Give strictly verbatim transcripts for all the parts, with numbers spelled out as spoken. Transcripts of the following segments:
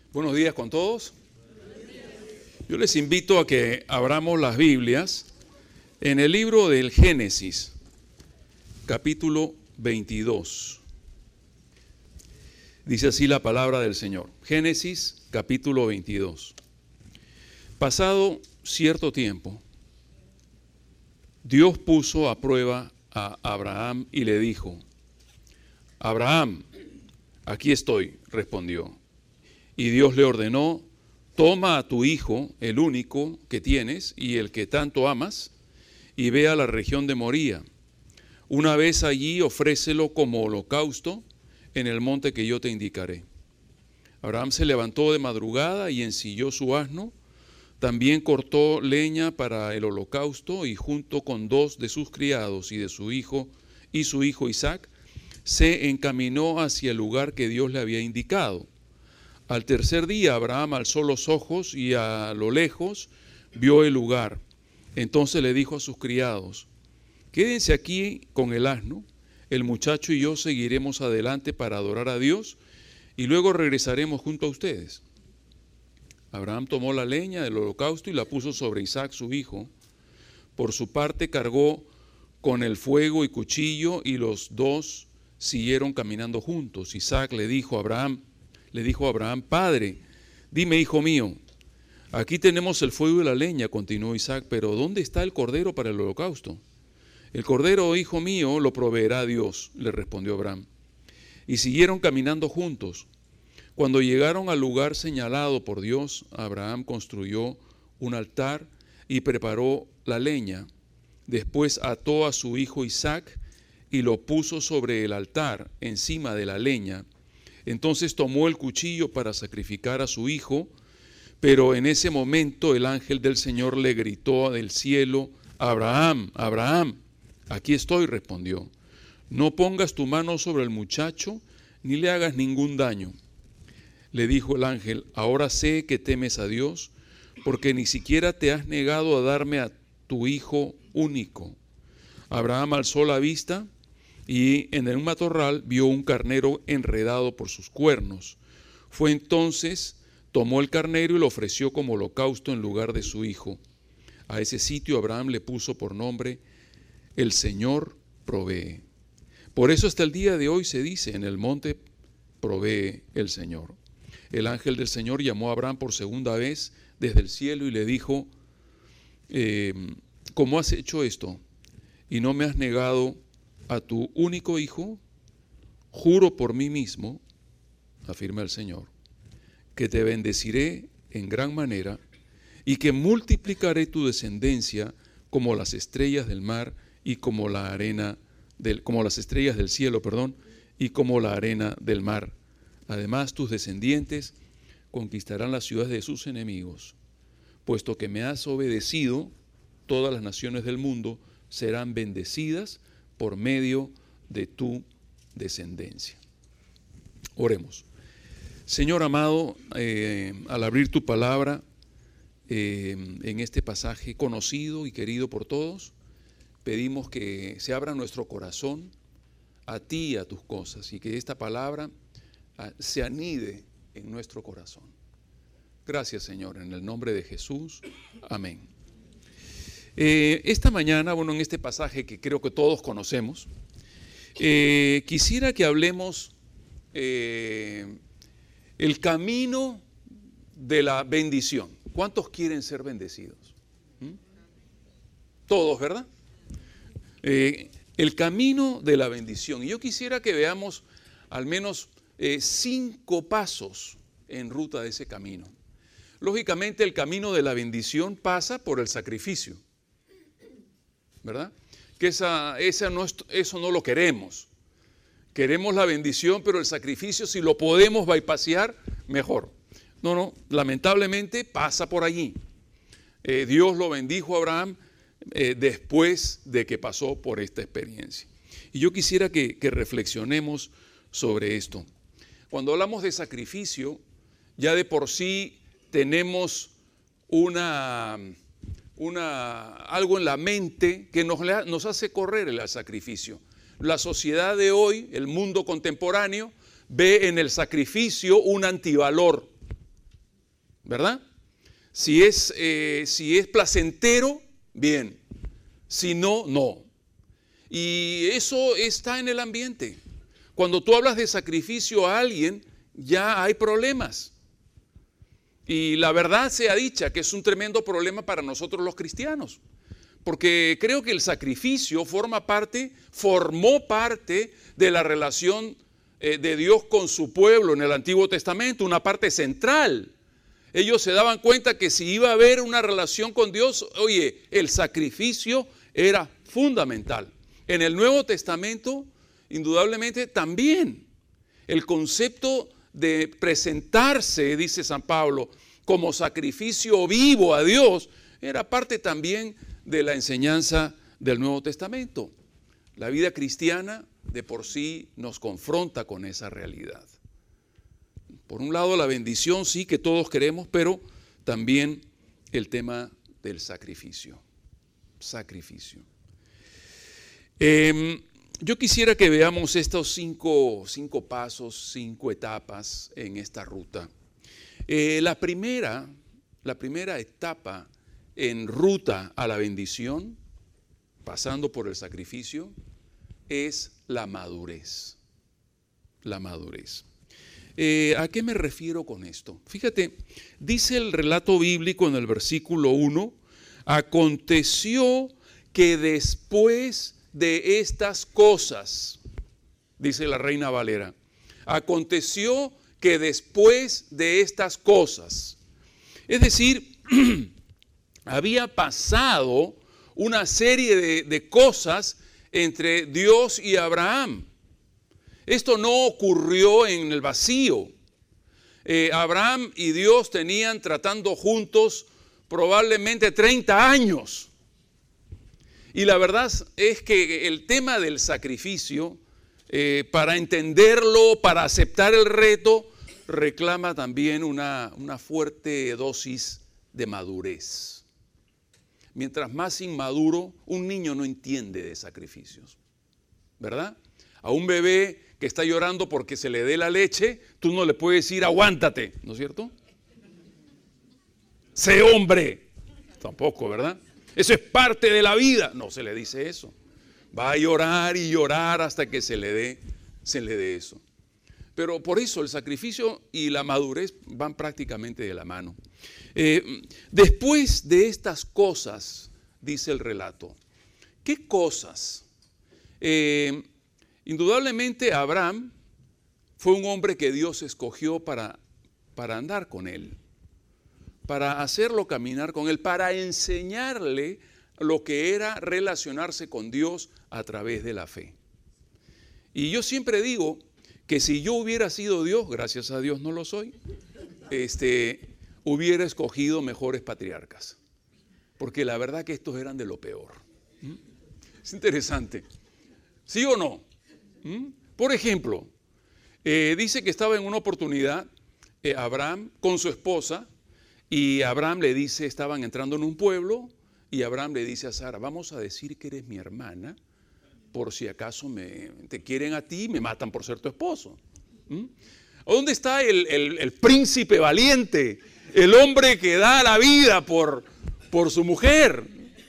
Buenos días con todos. Yo les invito a que abramos las Biblias en el libro del Génesis, capítulo veintidós. Dice así la palabra del Señor. Génesis, capítulo veintidós. Pasado cierto tiempo, Dios puso a prueba a Abraham y le dijo: Abraham, aquí estoy, respondió. Y Dios le ordenó: toma a tu hijo, el único que tienes y el que tanto amas, y ve a la región de Moría. Una vez allí, ofrécelo como holocausto en el monte que yo te indicaré. Abraham se levantó de madrugada y ensilló su asno. También cortó leña para el holocausto y junto con dos de sus criados y de su hijo y su hijo Isaac, se encaminó hacia el lugar que Dios le había indicado. Al tercer día Abraham alzó los ojos y a lo lejos vio el lugar. Entonces le dijo a sus criados: quédense aquí con el asno, el muchacho y yo seguiremos adelante para adorar a Dios y luego regresaremos junto a ustedes. Abraham tomó la leña del holocausto y la puso sobre Isaac su hijo. Por su parte cargó con el fuego y cuchillo y los dos siguieron caminando juntos. Isaac le dijo a Abraham, le dijo a Abraham: Padre, dime, hijo mío. Aquí tenemos el fuego y la leña, continuó Isaac, pero ¿dónde está el cordero para el holocausto? El cordero, hijo mío, lo proveerá Dios, le respondió Abraham. Y siguieron caminando juntos. Cuando llegaron al lugar señalado por Dios, Abraham construyó un altar y preparó la leña. Después ató a su hijo Isaac y lo puso sobre el altar, encima de la leña. Entonces tomó el cuchillo para sacrificar a su hijo, pero en ese momento el ángel del Señor le gritó del cielo: Abraham, Abraham, aquí estoy, respondió. No pongas tu mano sobre el muchacho, ni le hagas ningún daño. Le dijo el ángel: ahora sé que temes a Dios, porque ni siquiera te has negado a darme a tu hijo único. Abraham alzó la vista y en un matorral vio un carnero enredado por sus cuernos. Fue entonces, tomó el carnero y lo ofreció como holocausto en lugar de su hijo. A ese sitio Abraham le puso por nombre: el Señor provee. Por eso hasta el día de hoy se dice: en el monte provee el Señor. El ángel del Señor llamó a Abraham por segunda vez desde el cielo y le dijo: eh, ¿cómo has hecho esto y no me has negado a tu único hijo? Juro por mí mismo, afirma el Señor, que te bendeciré en gran manera y que multiplicaré tu descendencia como las estrellas del mar y como la arena del, como las estrellas del cielo, perdón, y como la arena del mar. Además, tus descendientes conquistarán las ciudades de sus enemigos. Puesto que me has obedecido, todas las naciones del mundo serán bendecidas por medio de tu descendencia. Oremos. Señor amado, eh, al abrir tu palabra eh, en este pasaje conocido y querido por todos, pedimos que se abra nuestro corazón a ti y a tus cosas, y que esta palabra se anide en nuestro corazón. Gracias, Señor, en el nombre de Jesús. Amén. Eh, esta mañana, bueno, en este pasaje que creo que todos conocemos, eh, quisiera que hablemos eh, el camino de la bendición. ¿Cuántos quieren ser bendecidos? ¿Mm? Todos, ¿verdad? Eh, el camino de la bendición. Y yo quisiera que veamos al menos Eh, cinco pasos en ruta de ese camino. Lógicamente, el camino de la bendición pasa por el sacrificio, ¿verdad? Que esa, esa no es, eso no lo queremos. Queremos la bendición, pero el sacrificio, si lo podemos bypassear, mejor. No, no, lamentablemente pasa por allí. Eh, Dios lo bendijo a Abraham eh, después de que pasó por esta experiencia. Y yo quisiera que, que reflexionemos sobre esto. Cuando hablamos de sacrificio, ya de por sí tenemos una, una, algo en la mente que nos, nos hace correr el sacrificio. La sociedad de hoy, el mundo contemporáneo, ve en el sacrificio un antivalor. ¿verdad? Si es, eh, si es placentero, bien. Si no, no. Y eso está en el ambiente. Cuando tú hablas de sacrificio a alguien, ya hay problemas. Y la verdad sea dicha que es un tremendo problema para nosotros los cristianos. Porque creo que el sacrificio forma parte, formó parte de la relación eh, de Dios con su pueblo en el Antiguo Testamento, una parte central. Ellos se daban cuenta que si iba a haber una relación con Dios, oye, el sacrificio era fundamental. En el Nuevo Testamento, indudablemente, también el concepto de presentarse, dice San Pablo, como sacrificio vivo a Dios, era parte también de la enseñanza del Nuevo Testamento. La vida cristiana de por sí nos confronta con esa realidad. Por un lado la bendición sí que todos queremos, pero también el tema del sacrificio. Sacrificio. Eh, yo quisiera que veamos estos cinco, cinco pasos, cinco etapas en esta ruta. Eh, la primera, la primera etapa en ruta a la bendición, pasando por el sacrificio, es la madurez. La madurez. Eh, ¿A qué me refiero con esto? Fíjate, dice el relato bíblico en el versículo uno, aconteció que después de estas cosas, dice la Reina Valera, aconteció que después de estas cosas, es decir, había pasado una serie de, de cosas entre Dios y Abraham. Esto no ocurrió en el vacío. Eh, Abraham y Dios tenían tratando juntos probablemente treinta años. Y la verdad es que el tema del sacrificio, eh, para entenderlo, para aceptar el reto, reclama también una, una fuerte dosis de madurez. Mientras más inmaduro, un niño no entiende de sacrificios, ¿verdad? A un bebé que está llorando porque se le dé la leche, tú no le puedes decir aguántate, ¿no es cierto? Sé hombre, tampoco, ¿verdad? Eso es parte de la vida, no se le dice eso. Va a llorar y llorar hasta que se le dé, se le dé eso. Pero por eso el sacrificio y la madurez van prácticamente de la mano. Eh, después de estas cosas, dice el relato, ¿qué cosas? Eh, indudablemente Abraham fue un hombre que Dios escogió para, para andar con él, para hacerlo caminar con él, para enseñarle lo que era relacionarse con Dios a través de la fe. Y yo siempre digo que si yo hubiera sido Dios, gracias a Dios no lo soy, este, hubiera escogido mejores patriarcas, porque la verdad que estos eran de lo peor. ¿Mm? Es interesante. ¿Sí o no? ¿Mm? Por ejemplo, eh, dice que estaba en una oportunidad eh, Abraham con su esposa, y Abraham le dice, estaban entrando en un pueblo, y Abraham le dice a Sara, vamos a decir que eres mi hermana, por si acaso me, te quieren a ti y me matan por ser tu esposo. ¿Mm? ¿Dónde está el, el, el príncipe valiente? El hombre que da la vida por, por su mujer.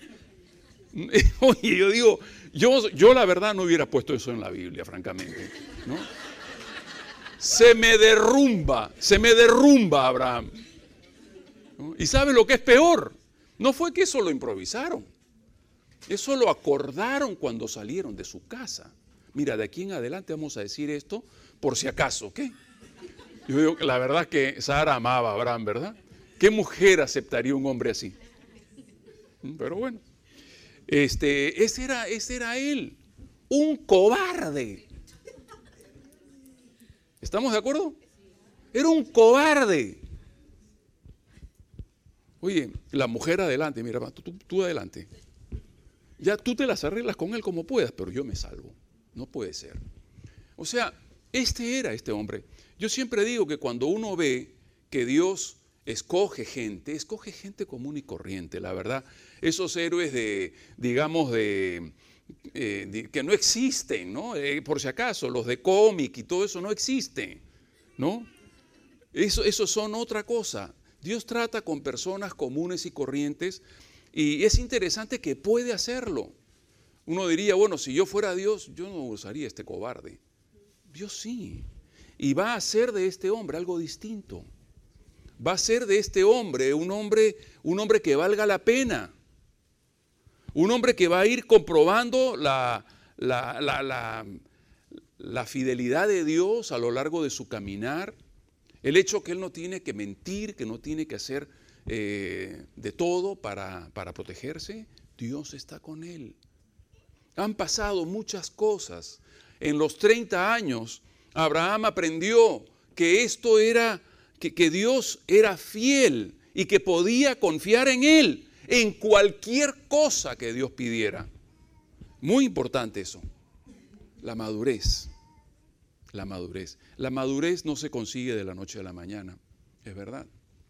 Oye, yo digo, yo, yo la verdad no hubiera puesto eso en la Biblia, francamente, ¿no? Se me derrumba, se me derrumba Abraham. ¿No? ¿Y sabe lo que es peor? No fue que eso lo improvisaron. Eso lo acordaron cuando salieron de su casa. Mira, de aquí en adelante vamos a decir esto por si acaso, ¿ok? Yo digo, la verdad que Sara amaba a Abraham, ¿verdad? ¿Qué mujer aceptaría un hombre así? Pero bueno, este, ese era, ese era él, un cobarde. ¿Estamos de acuerdo? Era un cobarde. Oye, la mujer adelante, mira, tú, tú, tú adelante. Ya tú te las arreglas con él como puedas, pero yo me salvo. No puede ser. O sea, este era este hombre. Yo siempre digo que cuando uno ve que Dios escoge gente, escoge gente común y corriente, la verdad. Esos héroes de, digamos, de, eh, de que no existen, ¿no? Eh, por si acaso, los de cómic y todo eso no existen, ¿no? Eso, esos son otra cosa. Dios trata con personas comunes y corrientes y es interesante que puede hacerlo. Uno diría, bueno, si yo fuera Dios, yo no usaría este cobarde. Dios sí. Y va a hacer de este hombre algo distinto. Va a ser de este hombre un hombre, un hombre que valga la pena. Un hombre que va a ir comprobando la, la, la, la, la fidelidad de Dios a lo largo de su caminar. El hecho que él no tiene que mentir, que no tiene que hacer eh, de todo para, para protegerse. Dios está con él. Han pasado muchas cosas. En los treinta años, Abraham aprendió que esto era... Que, que Dios era fiel y que podía confiar en Él en cualquier cosa que Dios pidiera. Muy importante eso. La madurez. La madurez. La madurez no se consigue de la noche a la mañana, es verdad.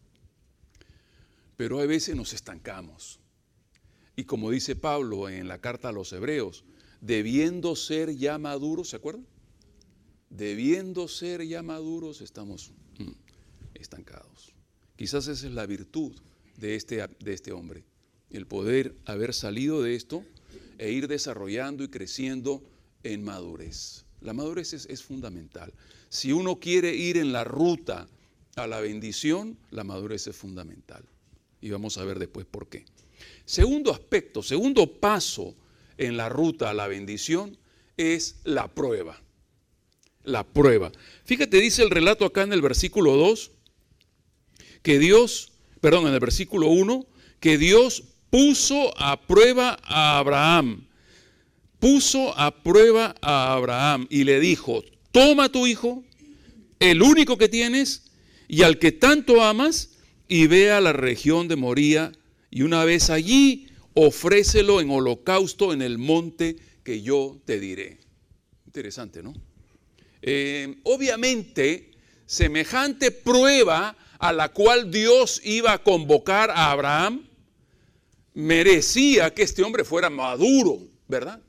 Pero a veces nos estancamos. Y como dice Pablo en la carta a los Hebreos, debiendo ser ya maduros, ¿se acuerdan? Debiendo ser ya maduros, estamos... Mm, estancados. Quizás esa es la virtud de este, de este hombre, el poder haber salido de esto e ir desarrollando y creciendo en madurez. La madurez es, es fundamental. Si uno quiere ir en la ruta a la bendición, la madurez es fundamental. Y vamos a ver después por qué. Segundo aspecto, segundo paso en la ruta a la bendición es la prueba. La prueba. Fíjate, dice el relato acá en el versículo dos, que Dios, perdón, en el versículo uno, que Dios puso a prueba a Abraham, puso a prueba a Abraham y le dijo, toma a tu hijo, el único que tienes y al que tanto amas, y ve a la región de Moría, y una vez allí, ofrécelo en holocausto en el monte que yo te diré. Interesante, ¿no? Eh, obviamente, semejante prueba a la cual Dios iba a convocar a Abraham, merecía que este hombre fuera maduro, ¿verdad?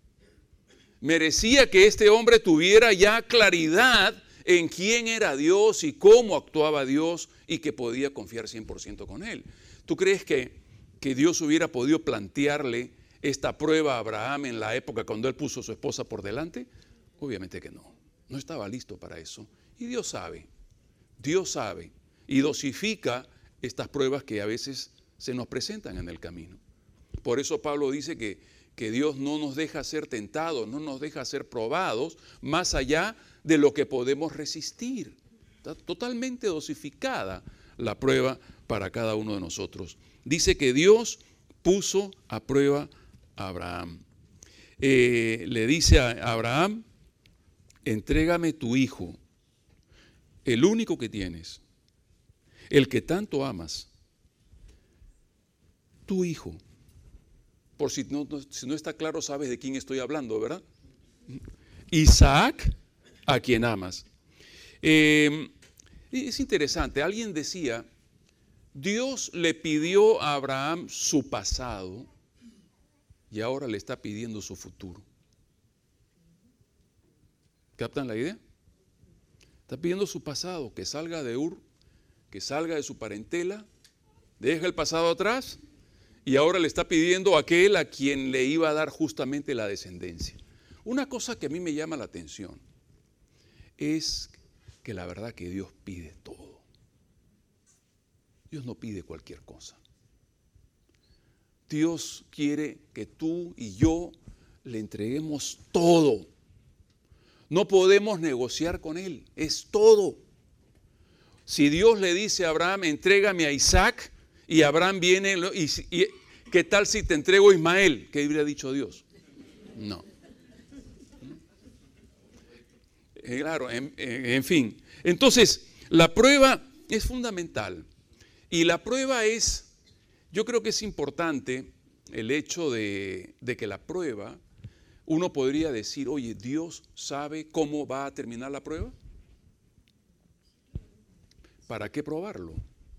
Merecía que este hombre tuviera ya claridad en quién era Dios y cómo actuaba Dios y que podía confiar cien por ciento con él. ¿Tú crees que, que Dios hubiera podido plantearle esta prueba a Abraham en la época cuando él puso a su esposa por delante? Obviamente que no, no estaba listo para eso. Y Dios sabe, Dios sabe. Y dosifica estas pruebas que a veces se nos presentan en el camino. Por eso Pablo dice que, que Dios no nos deja ser tentados, no nos deja ser probados más allá de lo que podemos resistir. Está totalmente dosificada la prueba para cada uno de nosotros. Dice que Dios puso a prueba a Abraham. Eh, le dice a Abraham, entrégame tu hijo, el único que tienes, el que tanto amas, tu hijo. Por si no, no, si no está claro, sabes de quién estoy hablando, ¿verdad? Isaac, a quien amas. Eh, es interesante, alguien decía, Dios le pidió a Abraham su pasado y ahora le está pidiendo su futuro. ¿Captan la idea? Está pidiendo su pasado, que salga de Ur, que salga de su parentela, deja el pasado atrás y ahora le está pidiendo a aquel a quien le iba a dar justamente la descendencia. Una cosa que a mí me llama la atención es que la verdad que Dios pide todo. Dios no pide cualquier cosa. Dios quiere que tú y yo le entreguemos todo. No podemos negociar con Él, es todo. Si Dios le dice a Abraham, entrégame a Isaac, y Abraham viene, y, y ¿qué tal si te entrego a Ismael? ¿Qué hubiera dicho Dios? No. Eh, claro, en, en fin. Entonces, la prueba es fundamental. Y la prueba es, yo creo que es importante el hecho de, de que la prueba, uno podría decir, oye, ¿Dios sabe cómo va a terminar la prueba? ¿Para qué probarlo?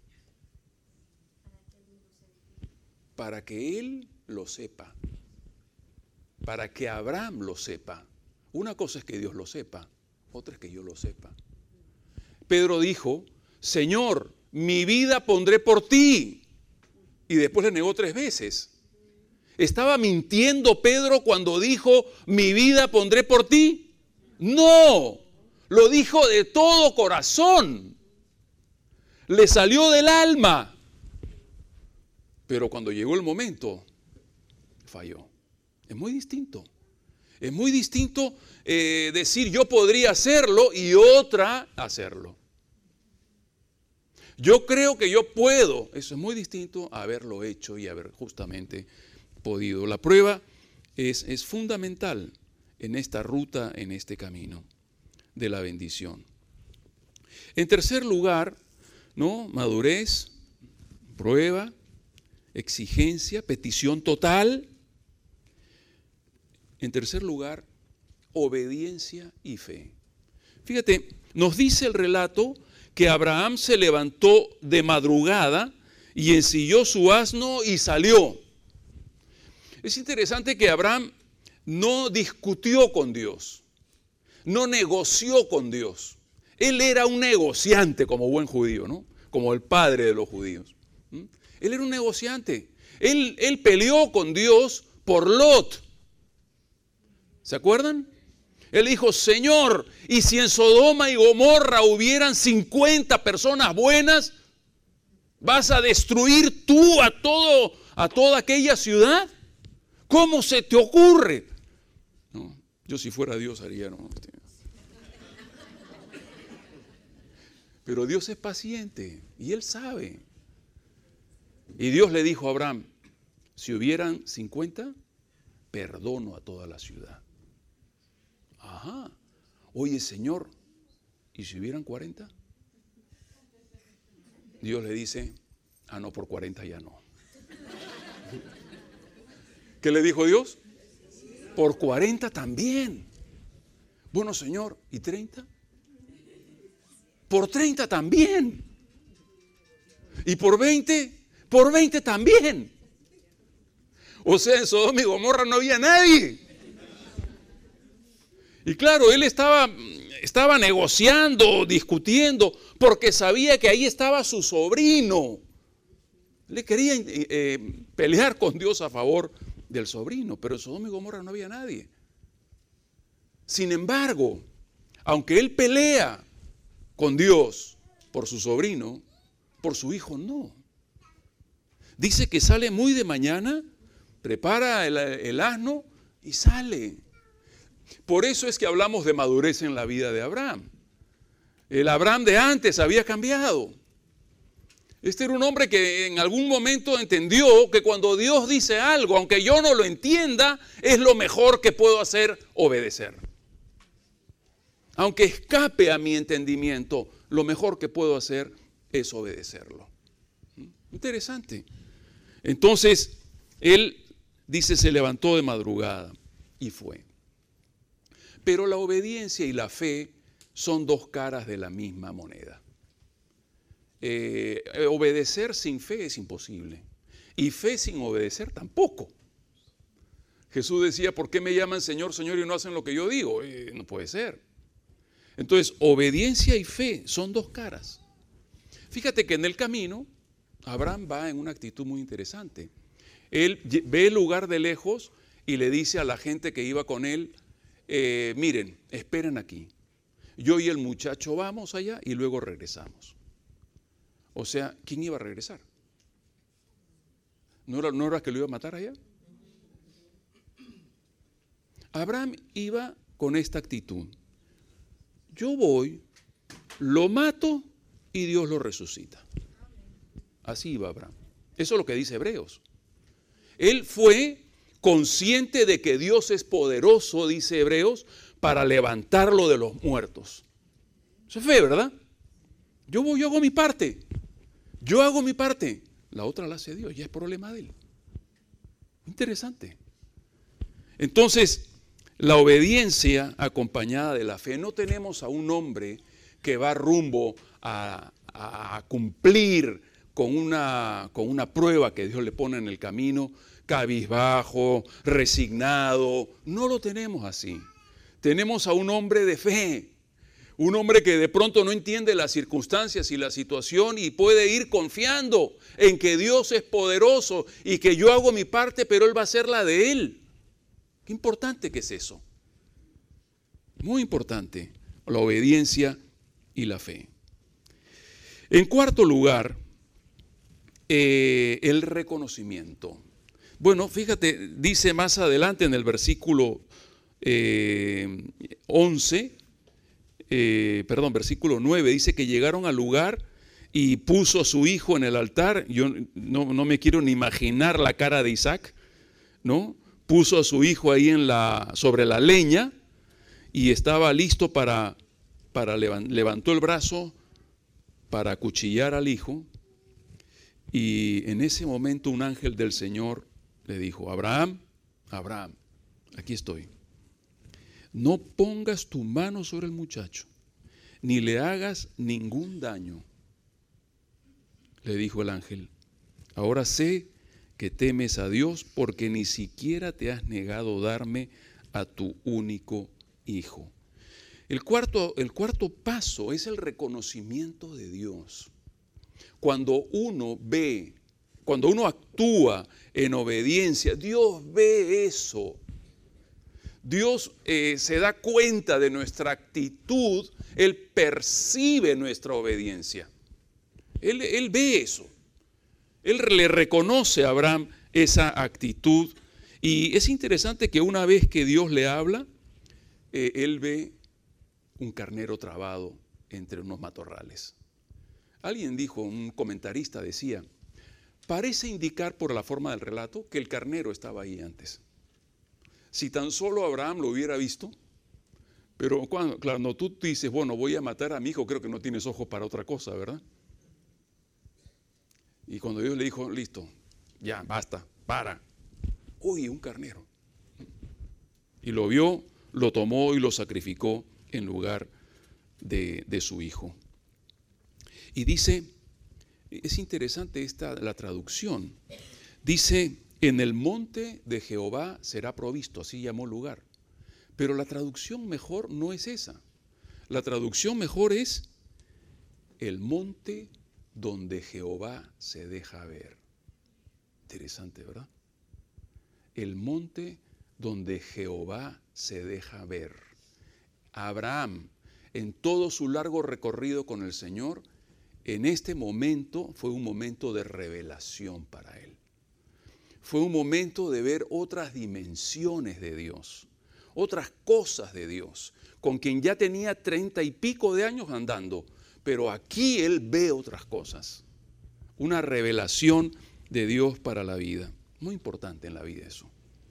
Para que Él lo sepa. Para que Abraham lo sepa. Una cosa es que Dios lo sepa, otra es que yo lo sepa. Pedro dijo, Señor, mi vida pondré por ti. Y después le negó tres veces. ¿Estaba mintiendo Pedro cuando dijo, mi vida pondré por ti? No, lo dijo de todo corazón. Le salió del alma. Pero cuando llegó el momento, falló. Es muy distinto. Es muy distinto eh, decir yo podría hacerlo y otra hacerlo. Yo creo que yo puedo. Eso es muy distinto a haberlo hecho y haber justamente podido. La prueba es, es fundamental en esta ruta, en este camino de la bendición. En tercer lugar, ¿no? Madurez, prueba, exigencia, petición total. En tercer lugar, obediencia y fe. Fíjate, nos dice el relato que Abraham se levantó de madrugada y ensilló su asno y salió. Es interesante que Abraham no discutió con Dios, no negoció con Dios. Él era un negociante como buen judío, ¿no? Como el padre de los judíos. ¿Mm? Él era un negociante. Él, él peleó con Dios por Lot. ¿Se acuerdan? Él dijo, Señor, y si en Sodoma y Gomorra hubieran cincuenta personas buenas, ¿vas a destruir tú a, todo, a toda aquella ciudad? ¿Cómo se te ocurre? No, yo si fuera Dios haría, no. Pero Dios es paciente y Él sabe. Y Dios le dijo a Abraham, si hubieran cincuenta, perdono a toda la ciudad. Ajá. Oye, Señor, ¿y si hubieran cuarenta? Dios le dice, ah, no, por cuarenta ya no. ¿Qué le dijo Dios? Por cuarenta también. Bueno, Señor, ¿y treinta? Por treinta también. ¿Y por veinte? Por veinte también. O sea, en Sodoma y Gomorra no había nadie. Y claro, él estaba, estaba negociando, discutiendo, porque sabía que ahí estaba su sobrino. Le quería eh, pelear con Dios a favor del sobrino, pero en Sodoma y Gomorra no había nadie. Sin embargo, aunque él pelea con Dios por su sobrino, por su hijo no. Dice que sale muy de mañana, prepara el, el asno y sale. Por eso es que hablamos de madurez en la vida de Abraham. El Abraham de antes había cambiado. Este era un hombre que en algún momento entendió que cuando Dios dice algo, aunque yo no lo entienda, es lo mejor que puedo hacer, obedecer. Aunque escape a mi entendimiento, lo mejor que puedo hacer es obedecerlo. Interesante. Entonces, él dice, se levantó de madrugada y fue. Pero la obediencia y la fe son dos caras de la misma moneda. Eh, obedecer sin fe es imposible. Y fe sin obedecer tampoco. Jesús decía, ¿por qué me llaman Señor, Señor y no hacen lo que yo digo? Eh, no puede ser. Entonces, obediencia y fe son dos caras. Fíjate que en el camino, Abraham va en una actitud muy interesante. Él ve el lugar de lejos y le dice a la gente que iba con él, eh, miren, esperen aquí. Yo y el muchacho vamos allá y luego regresamos. O sea, ¿quién iba a regresar? ¿No era, no era que lo iba a matar allá? Abraham iba con esta actitud. Yo voy, lo mato y Dios lo resucita. Así iba Abraham. Eso es lo que dice Hebreos. Él fue consciente de que Dios es poderoso, dice Hebreos, para levantarlo de los muertos. Eso es fe, ¿verdad? Yo voy, yo hago mi parte. Yo hago mi parte. La otra la hace Dios, ya es problema de él. Interesante. Entonces, la obediencia acompañada de la fe. No tenemos a un hombre que va rumbo a, a cumplir con una, con una prueba que Dios le pone en el camino, cabizbajo, resignado. No lo tenemos así. Tenemos a un hombre de fe, Un hombre que de pronto no entiende las circunstancias y la situación y puede ir confiando en que Dios es poderoso y que yo hago mi parte, pero Él va a hacer la de Él. Qué importante que es eso. Muy importante, la obediencia y la fe. En cuarto lugar, eh, el reconocimiento. Bueno, fíjate, dice más adelante en el versículo eh, once, eh, perdón, versículo nueve, dice que llegaron al lugar y puso a su hijo en el altar. Yo no, no me quiero ni imaginar la cara de Isaac, ¿no? Puso a su hijo ahí en la, sobre la leña y estaba listo para, para levantó el brazo para acuchillar al hijo. Y en ese momento un ángel del Señor le dijo: Abraham, Abraham, aquí estoy. No pongas tu mano sobre el muchacho, ni le hagas ningún daño. Le dijo el ángel: ahora sé que temes a Dios, porque ni siquiera te has negado darme a tu único hijo. El cuarto, el cuarto paso es el reconocimiento de Dios. Cuando uno ve, cuando uno actúa en obediencia, Dios ve eso. Dios eh, se da cuenta de nuestra actitud, Él percibe nuestra obediencia. Él, él ve eso. Él le reconoce a Abraham esa actitud. Y es interesante que una vez que Dios le habla, eh, Él ve un carnero trabado entre unos matorrales. Alguien dijo, un comentarista decía, parece indicar por la forma del relato que el carnero estaba ahí antes. Si tan solo Abraham lo hubiera visto, pero cuando, cuando tú dices, bueno, voy a matar a mi hijo, creo que no tienes ojos para otra cosa, ¿verdad? Y cuando Dios le dijo, listo, ya, basta, para. Uy, un carnero. Y lo vio, lo tomó y lo sacrificó en lugar de, de su hijo. Y dice, es interesante esta, la traducción, dice, en el monte de Jehová será provisto, así llamó el lugar. Pero la traducción mejor no es esa. La traducción mejor es el monte donde Jehová se deja ver. Interesante, ¿verdad? El monte donde Jehová se deja ver. Abraham, en todo su largo recorrido con el Señor, en este momento fue un momento de revelación para él. Fue un momento de ver otras dimensiones de Dios, otras cosas de Dios, con quien ya tenía treinta y pico de años andando, pero aquí él ve otras cosas. Una revelación de Dios para la vida. Muy importante en la vida eso.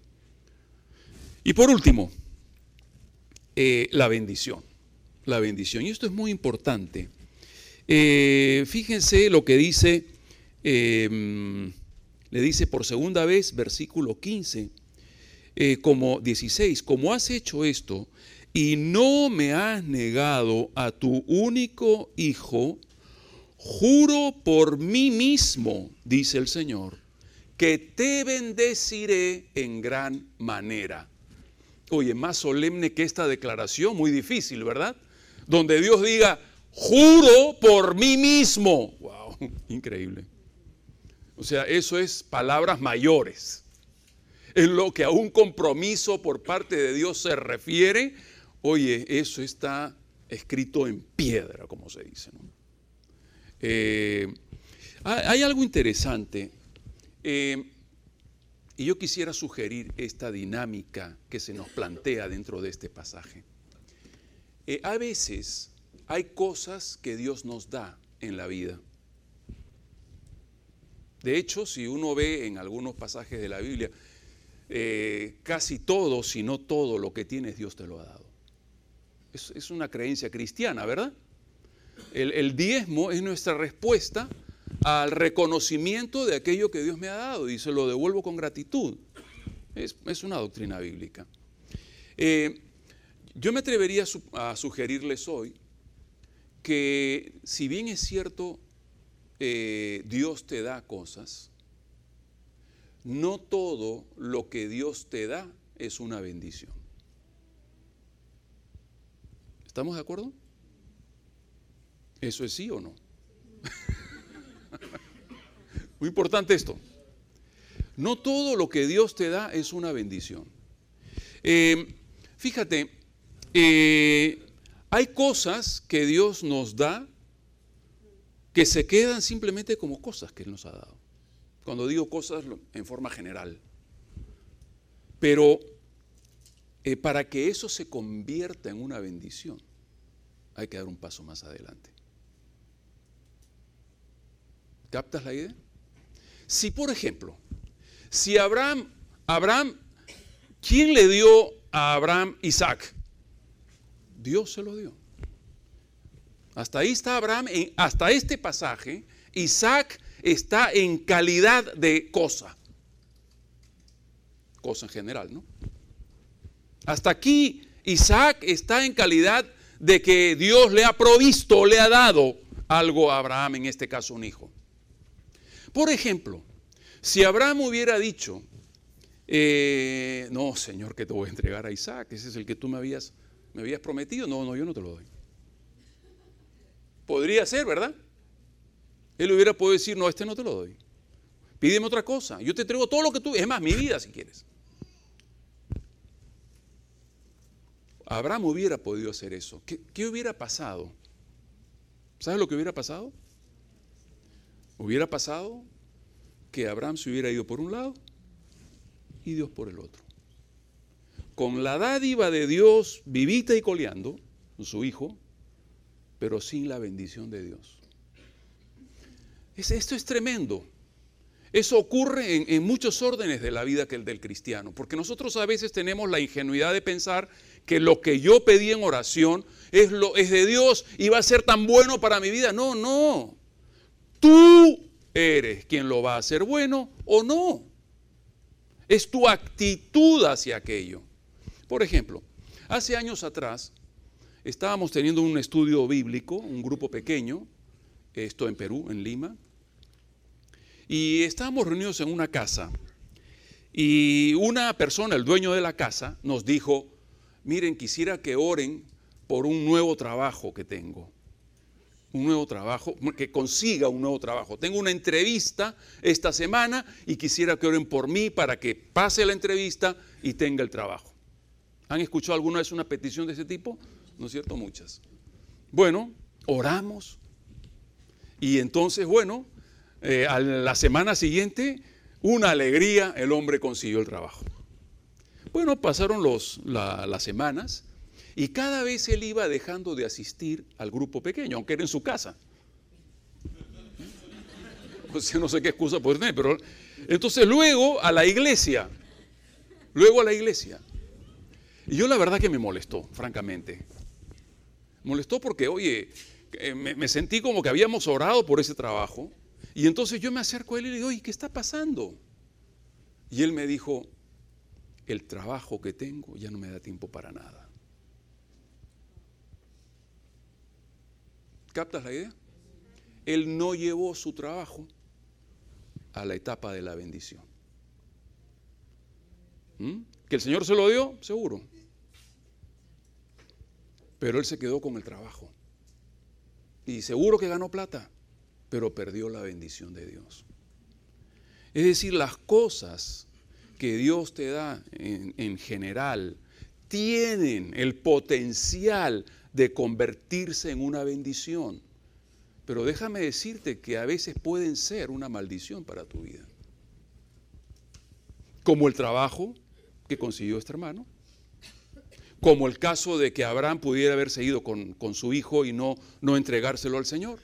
Y por último, eh, la bendición. La bendición. Y esto es muy importante. Eh, fíjense lo que dice, eh, le dice por segunda vez, versículo quince, eh, como dieciséis, como has hecho esto y no me has negado a tu único hijo, juro por mí mismo, dice el Señor, que te bendeciré en gran manera. Oye, más solemne que esta declaración, muy difícil, ¿verdad? Donde Dios diga, juro por mí mismo. Wow, increíble. O sea, eso es palabras mayores. En lo que a un compromiso por parte de Dios se refiere, oye, eso está escrito en piedra, como se dice, ¿no? Eh, hay algo interesante, eh, y yo quisiera sugerir esta dinámica que se nos plantea dentro de este pasaje. Eh, a veces hay cosas que Dios nos da en la vida. De hecho, si uno ve en algunos pasajes de la Biblia, eh, casi todo, si no todo lo que tienes, Dios te lo ha dado. Es, es una creencia cristiana, ¿verdad? El, el diezmo es nuestra respuesta al reconocimiento de aquello que Dios me ha dado y se lo devuelvo con gratitud. Es, es una doctrina bíblica. Eh, yo me atrevería a, su, a sugerirles hoy que si bien es cierto, eh, Dios te da cosas, no todo lo que Dios te da es una bendición. ¿Estamos de acuerdo? ¿Eso es sí o no? Muy importante esto. No todo lo que Dios te da es una bendición. Eh, fíjate, eh, hay cosas que Dios nos da que se quedan simplemente como cosas que Él nos ha dado. Cuando digo cosas en forma general. Pero eh, para que eso se convierta en una bendición, hay que dar un paso más adelante. ¿Captas la idea? Si, por ejemplo, si Abraham, Abraham, ¿quién le dio a Abraham Isaac? Dios se lo dio. Hasta ahí está Abraham, en, hasta este pasaje, Isaac está en calidad de cosa. Cosa en general, ¿no? Hasta aquí Isaac está en calidad de que Dios le ha provisto, le ha dado algo a Abraham, en este caso un hijo. Por ejemplo, si Abraham hubiera dicho, eh, no, Señor, que te voy a entregar a Isaac, ese es el que tú me habías, me habías prometido, no, no, yo no te lo doy. Podría ser, ¿verdad? Él hubiera podido decir, no, este no te lo doy. Pídeme otra cosa, yo te entrego todo lo que tú, es más, mi vida si quieres. Abraham hubiera podido hacer eso. ¿Qué, qué hubiera pasado? ¿Sabes lo que hubiera pasado? Hubiera pasado que Abraham se hubiera ido por un lado y Dios por el otro. Con la dádiva de Dios vivita y coleando, su hijo, pero sin la bendición de Dios. Es, esto es tremendo. Eso ocurre en, en muchos órdenes de la vida que el del cristiano, porque nosotros a veces tenemos la ingenuidad de pensar que lo que yo pedí en oración es, lo, es de Dios y va a ser tan bueno para mi vida. No, no. Tú eres quien lo va a hacer bueno o no. Es tu actitud hacia aquello. Por ejemplo, hace años atrás estábamos teniendo un estudio bíblico, un grupo pequeño, esto en Perú, en Lima, y estábamos reunidos en una casa y una persona, el dueño de la casa, nos dijo, miren, quisiera que oren por un nuevo trabajo que tengo. Un nuevo trabajo, que consiga un nuevo trabajo. Tengo una entrevista esta semana y quisiera que oren por mí para que pase la entrevista y tenga el trabajo. ¿Han escuchado alguna vez una petición de ese tipo? ¿No es cierto? Muchas. Bueno, oramos y entonces, bueno, eh, a la semana siguiente, una alegría, el hombre consiguió el trabajo. Bueno, pasaron los, la, las semanas y cada vez él iba dejando de asistir al grupo pequeño, aunque era en su casa. O sea, no sé qué excusa puede tener, pero entonces luego a la iglesia, luego a la iglesia. Y yo la verdad que me molestó, francamente. Molestó porque, oye, me, me sentí como que habíamos orado por ese trabajo y entonces yo me acerco a él y le digo, oye, ¿qué está pasando? Y él me dijo, el trabajo que tengo ya no me da tiempo para nada. ¿Captas la idea? Él no llevó su trabajo a la etapa de la bendición. ¿Mm? ¿Que el Señor se lo dio? Seguro. Pero él se quedó con el trabajo. Y seguro que ganó plata, pero perdió la bendición de Dios. Es decir, las cosas que Dios te da en, en general tienen el potencial de convertirse en una bendición. Pero déjame decirte que a veces pueden ser una maldición para tu vida. Como el trabajo que consiguió este hermano. Como el caso de que Abraham pudiera haberse ido con, con su hijo y no, no entregárselo al Señor.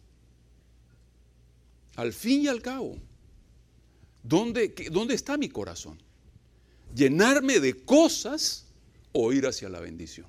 Al fin y al cabo, ¿dónde, ¿dónde está mi corazón? ¿Llenarme de cosas o ir hacia la bendición?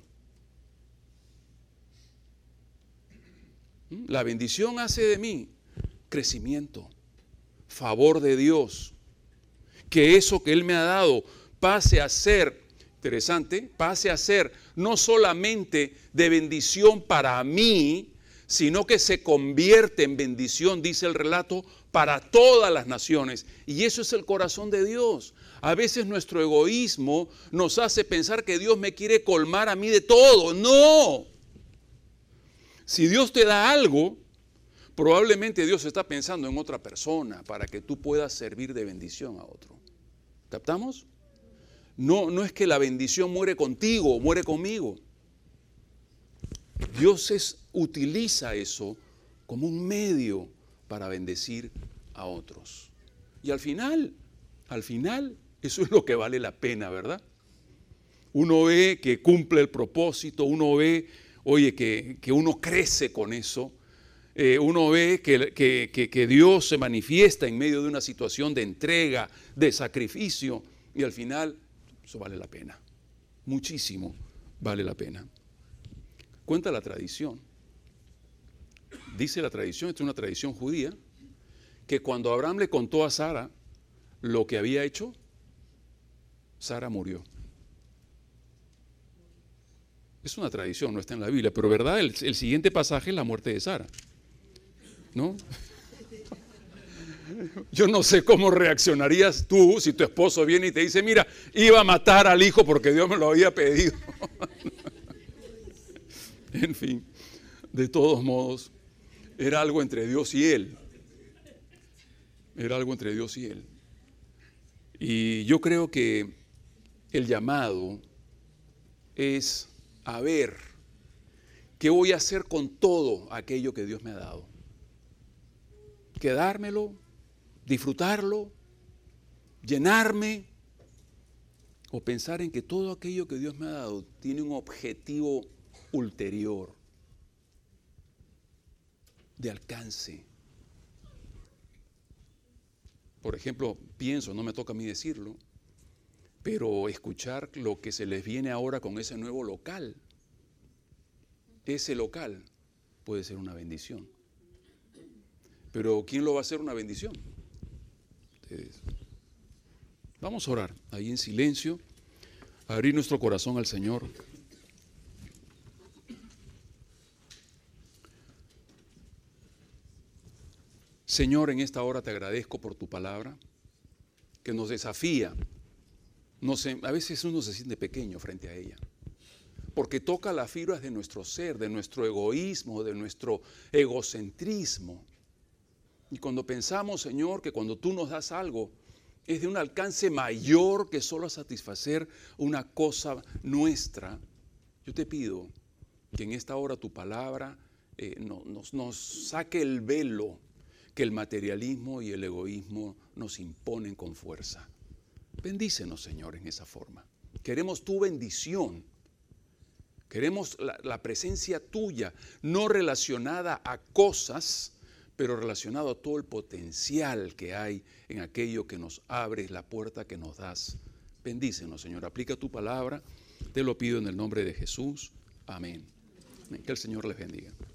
La bendición hace de mí crecimiento, favor de Dios, que eso que Él me ha dado pase a ser, interesante, pase a ser no solamente de bendición para mí, sino que se convierte en bendición, dice el relato, para todas las naciones. Y eso es el corazón de Dios. A veces nuestro egoísmo nos hace pensar que Dios me quiere colmar a mí de todo. ¡No! Si Dios te da algo, probablemente Dios está pensando en otra persona para que tú puedas servir de bendición a otro. ¿Captamos? No, no es que la bendición muere contigo, muere conmigo. Dios es, utiliza eso como un medio para bendecir a otros. Y al final, al final, eso es lo que vale la pena, ¿verdad? Uno ve que cumple el propósito, uno ve, oye, que, que uno crece con eso. Eh, uno ve que, que, que, que Dios se manifiesta en medio de una situación de entrega, de sacrificio, y al final eso vale la pena, muchísimo vale la pena. Cuenta la tradición, dice la tradición, esta es una tradición judía, que cuando Abraham le contó a Sara lo que había hecho, Sara murió. Es una tradición, no está en la Biblia, pero verdad, el, el siguiente pasaje es la muerte de Sara, ¿no? Yo no sé cómo reaccionarías tú si tu esposo viene y te dice, mira, iba a matar al hijo porque Dios me lo había pedido. En fin, de todos modos, era algo entre Dios y él. Era algo entre Dios y él. Y yo creo que el llamado es a ver qué voy a hacer con todo aquello que Dios me ha dado. Quedármelo, disfrutarlo, llenarme, o pensar en que todo aquello que Dios me ha dado tiene un objetivo ulterior, de alcance. Por ejemplo, pienso, no me toca a mí decirlo, pero escuchar lo que se les viene ahora con ese nuevo local, ese local puede ser una bendición. Pero ¿quién lo va a hacer una bendición? Ustedes. Vamos a orar ahí en silencio, a abrir nuestro corazón al Señor. Señor, en esta hora te agradezco por tu palabra, que nos desafía. No sé, a veces uno se siente pequeño frente a ella, porque toca las fibras de nuestro ser, de nuestro egoísmo, de nuestro egocentrismo. Y cuando pensamos, Señor, que cuando tú nos das algo, es de un alcance mayor que solo satisfacer una cosa nuestra, yo te pido que en esta hora tu palabra eh, no, nos, nos saque el velo que el materialismo y el egoísmo nos imponen con fuerza. Bendícenos, Señor, en esa forma. Queremos tu bendición. Queremos la, la presencia tuya, no relacionada a cosas, pero relacionado a todo el potencial que hay en aquello que nos abres, la puerta que nos das. Bendícenos, Señor. Aplica tu palabra. Te lo pido en el nombre de Jesús. Amén. Amén. Que el Señor les bendiga.